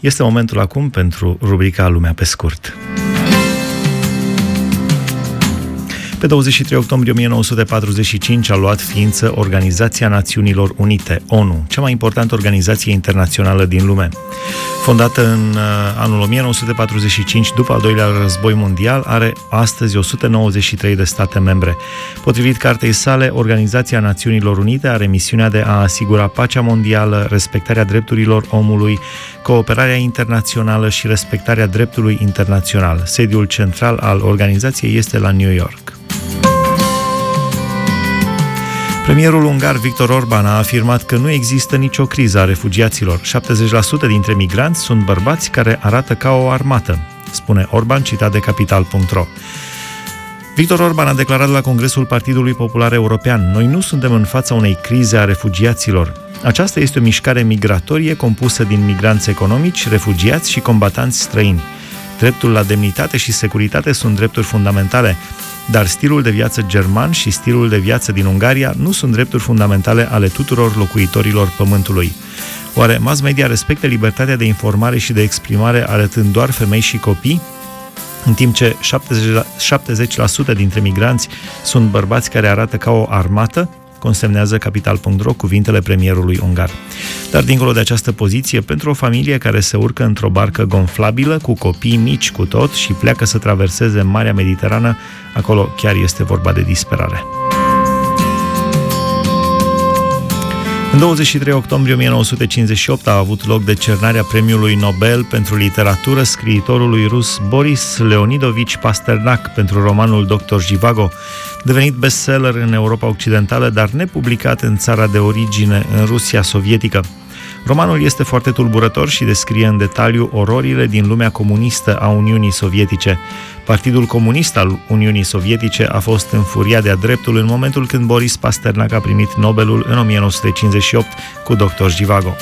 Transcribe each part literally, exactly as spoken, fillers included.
Este momentul acum pentru rubrica Lumea pe scurt. Pe douăzeci și trei octombrie o mie nouă sute patruzeci și cinci a luat ființă Organizația Națiunilor Unite, ONU, cea mai importantă organizație internațională din lume. Fondată în anul o mie nouă sute patruzeci și cinci, după al doilea război mondial, are astăzi o sută nouăzeci și trei de state membre. Potrivit cartei sale, Organizația Națiunilor Unite are misiunea de a asigura pacea mondială, respectarea drepturilor omului, cooperarea internațională și respectarea dreptului internațional. Sediul central al organizației este la New York. Premierul ungar Viktor Orban a afirmat că nu există nicio criză a refugiaților. șaptezeci la sută dintre migranți sunt bărbați care arată ca o armată, spune Orban, citat de capital punct ro. Viktor Orban a declarat la Congresul Partidului Popular European: "Noi nu suntem în fața unei crize a refugiaților. Aceasta este o mișcare migratorie compusă din migranți economici, refugiați și combatanți străini. Dreptul la demnitate și securitate sunt drepturi fundamentale, dar stilul de viață german și stilul de viață din Ungaria nu sunt drepturi fundamentale ale tuturor locuitorilor pământului. Oare mass media respectă libertatea de informare și de exprimare arătând doar femei și copii, în timp ce șaptezeci la sută dintre migranți sunt bărbați care arată ca o armată?" consemnează capital punct ro cuvintele premierului ungar. Dar dincolo de această poziție, pentru o familie care se urcă într-o barcă gonflabilă, cu copii mici cu tot și pleacă să traverseze Marea Mediterană, acolo chiar este vorba de disperare. În douăzeci și trei octombrie o mie nouă sute cincizeci și opt a avut loc decernarea Premiului Nobel pentru literatură scriitorului rus Boris Leonidovici Pasternak pentru romanul doctor Zhivago, devenit bestseller în Europa Occidentală, dar nepublicat în țara de origine, în Rusia sovietică. Romanul este foarte tulburător și descrie în detaliu ororile din lumea comunistă a Uniunii Sovietice. Partidul Comunist al Uniunii Sovietice a fost înfuriat de-a dreptul în momentul când Boris Pasternak a primit Nobelul în o mie nouă sute cincizeci și opt cu doctor Zhivago.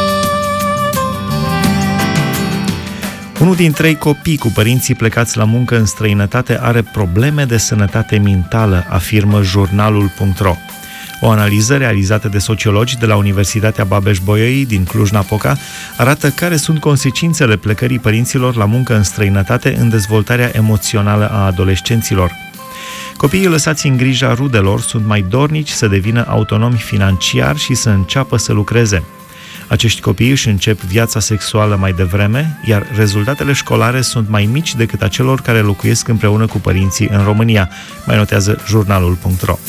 Unul din trei copii cu părinții plecați la muncă în străinătate are probleme de sănătate mentală, afirmă jurnalul punct ro. O analiză realizată de sociologi de la Universitatea Babeș-Bolyai din Cluj-Napoca arată care sunt consecințele plecării părinților la muncă în străinătate în dezvoltarea emoțională a adolescenților. Copiii lăsați în grija rudelor sunt mai dornici să devină autonomi financiar și să înceapă să lucreze. Acești copii își încep viața sexuală mai devreme, iar rezultatele școlare sunt mai mici decât a celor care locuiesc împreună cu părinții în România, mai notează jurnalul punct ro.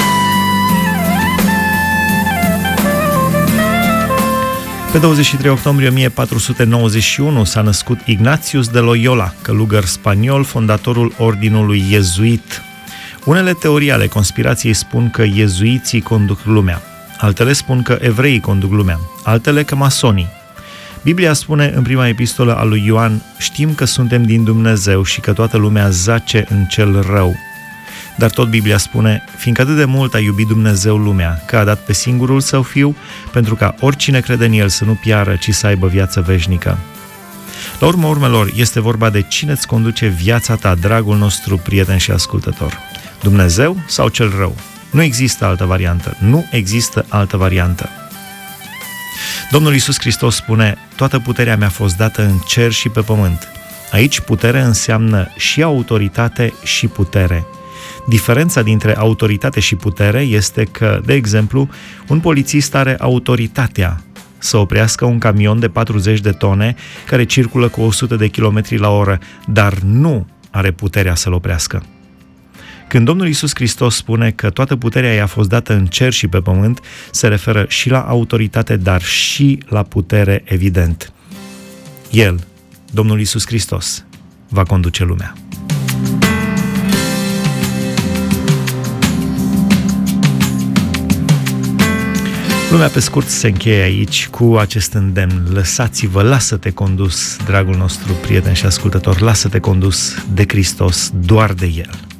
Pe douăzeci și trei octombrie o mie patru sute nouăzeci și unu s-a născut Ignatius de Loyola, călugăr spaniol, fondatorul ordinului iezuit. Unele teorii ale conspirației spun că iezuiții conduc lumea, altele spun că evreii conduc lumea, altele că masonii. Biblia spune în prima epistolă a lui Ioan: "Știm că suntem din Dumnezeu și că toată lumea zace în cel rău." Dar tot Biblia spune: "Fiindcă atât de mult a iubit Dumnezeu lumea, că a dat pe singurul Său Fiu, pentru ca oricine crede în El să nu piară, ci să aibă viață veșnică." La urma urmelor, este vorba de cine îți conduce viața ta, dragul nostru prieten și ascultător. Dumnezeu sau cel rău? Nu există altă variantă. Nu există altă variantă. Domnul Iisus Hristos spune: "Toată puterea mi-a fost dată în cer și pe pământ." Aici putere înseamnă și autoritate și putere. Diferența dintre autoritate și putere este că, de exemplu, un polițist are autoritatea să oprească un camion de patruzeci de tone care circulă cu o sută de kilometri la oră, dar nu are puterea să-l oprească. Când Domnul Iisus Hristos spune că toată puterea i-a fost dată în cer și pe pământ, se referă și la autoritate, dar și la putere, evident. El, Domnul Iisus Hristos, va conduce lumea. Lumea pe scurt se încheie aici cu acest îndemn: lăsați-vă, lasă-te condus, dragul nostru prieten și ascultător, lasă-te condus de Hristos, doar de El.